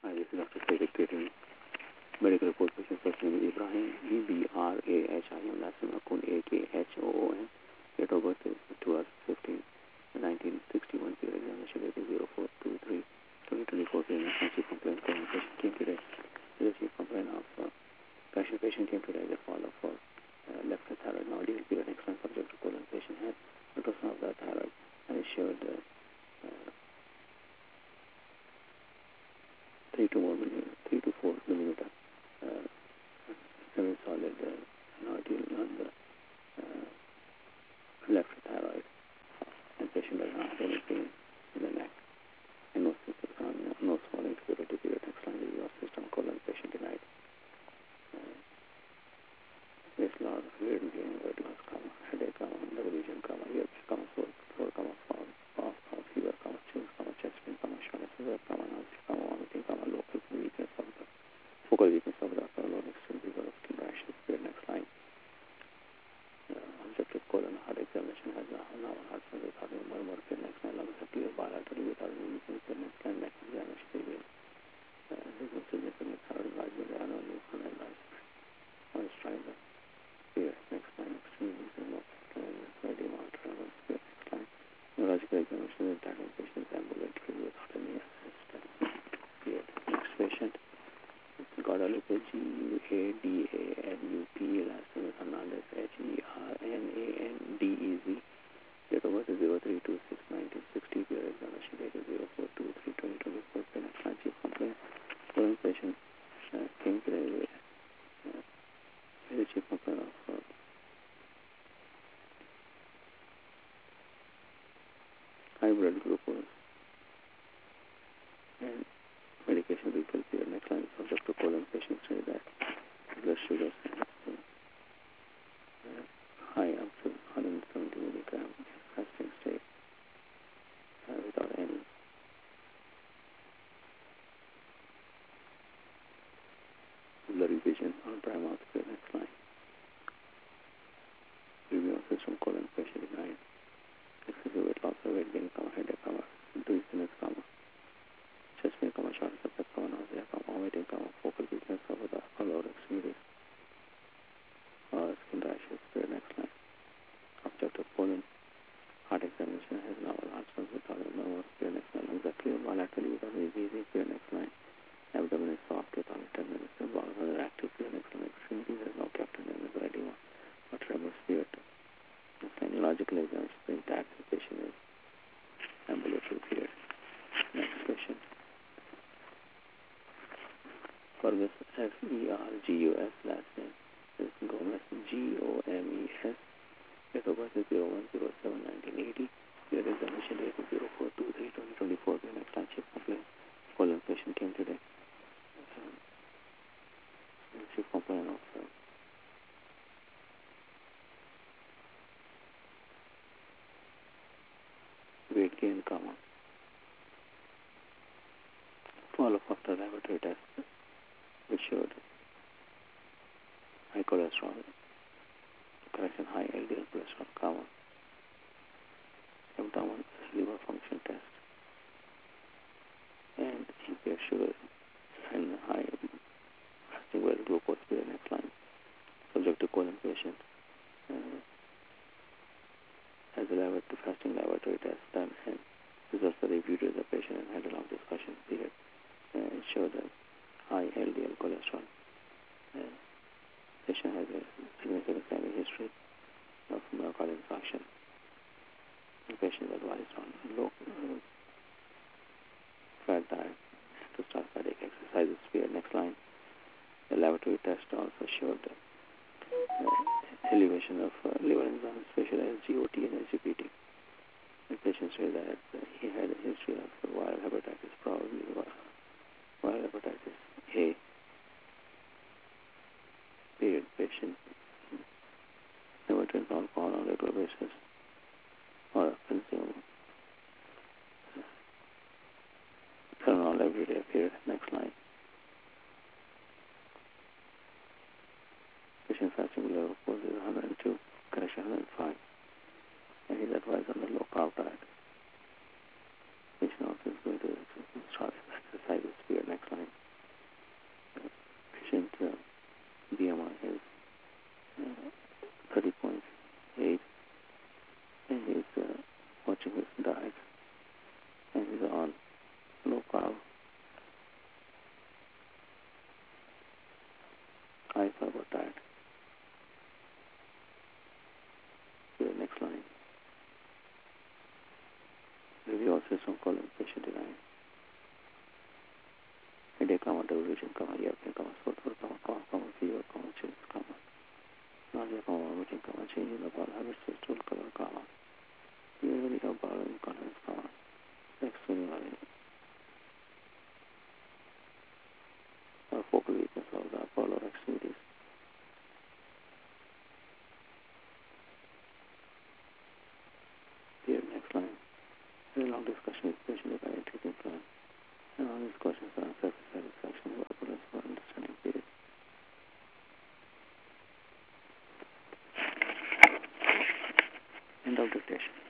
Hi, this is Dr. Sayed creating medical report patient first name is Ibrahim, Ebrahim, last name Akun, Akhon. Date of birth is 12/15, 1961. Period examination date is 04/23, 2024. Period chief complaint calling patient came today. The chief complaint of patient came today as a follow for left thyroid nodule. Period excellent subject to colon. Patient had ultrasound of the thyroid and it showed 3 to 4 millimeter semi-solid nodule on the left thyroid, and patient does not have any pain in the neck and no symptoms on no swelling to the period. Excellent review of system colon. Patient denied waist loss, weight gain, weight loss, headache, double vision, ear, throat, fever, chills, chest pain, shortness of breath, nausea, vomiting, local weakness of the focal weakness of the upper lower extremity, fever of skin rashes. Period. Next line. Objective colon heart examination has now heart surgery without any murmur. Period. Next line. Lungs are clear bilaterally without any weakness. Period. Next line. Neck examination revealed significant thyroid enlargement. There are no new enlargement on his triangle. Period. Next line. Extreme reason of edema, tremors. Period. Next line. Neurological examination is tackling patient ambulatory without any assistance. Period. Next patient. Guadalupe, G-U-A-D-A-L-U-P, last name is Hernandez, Hernandez. Date of birth is 03/26/1960. Period. Examination date is 04/23/2024. Period. Next line. Chief complaint. Colon patient came today with the chief complaint of high blood glucose and medication refill. Period. Next line. Subject to colon. Patient say that blood sugar is high up to 170 milligram in fasting state without any blurry vision or dry mouth. Period. Next line. Review of system colon. Patient denied excessive weight loss or weight gain, headache, dizziness, chest pain, shortness of breath, nausea, vomiting, focal weakness of the upper lower extremity, skin rashes. Period. Next line. Objective colon heart examination has novel heart sounds without a murmur. Period. Next line. Lungs are clear bilaterally without any wheezing. Period. Next line. Abdomen is soft without tenderness. The bowels are active. Period. Next line. Extremities has no captain and is edema or tremors. Period. Next line. Neurological examination is intact. The patient is ambulatory. Period. Next patient. Fergus, Fergus, last name is Gomez, Gomes. Date of birth is 01/07/1980. Period. Examination date is 04/23/2024. Period. Next line. Chief complaint. Colon. Patient came today. Chief complaint of weight gain, follow-up after laboratory test which showed high cholesterol, high LDL cholesterol, abdomen liver function test, and impaired sugar and high fasting blood glucose. Period. Next line. Subject to colon. Patient has a fasting laboratory test done and results are reviewed with the patient and had a long discussion. Period. It showed a high LDL cholesterol. Patient has a significant family history of myocardial infarction. The patient is advised on low fat diet to start cardiac exercises. Period. Next line. The laboratory test also showed elevation of liver enzymes, especially SGOT and SGPT. The patient said that he had a history of viral hepatitis, probably viral hepatitis A. Period. Patient never drinks alcohol on a regular basis or consume ethanol every day. Period. Next line. Patient fasting blood glucose is 102, correction 105, and he's advised on the low carb diet. Patient also is going to start exercises. Period. Next line. colon, patient design. Headache, duration, yelping, sore throat, cough, fever, chills, nausea, vomiting, change in the bowel habits, stool color, irritability of bowel, incontinence, sex stimuli, or focal weakness of the bowel or extremities. Here, next line. Very long discussion with patient regarding treatment plan. And all these questions are answered with satisfaction of openness for understanding period. End of dictation.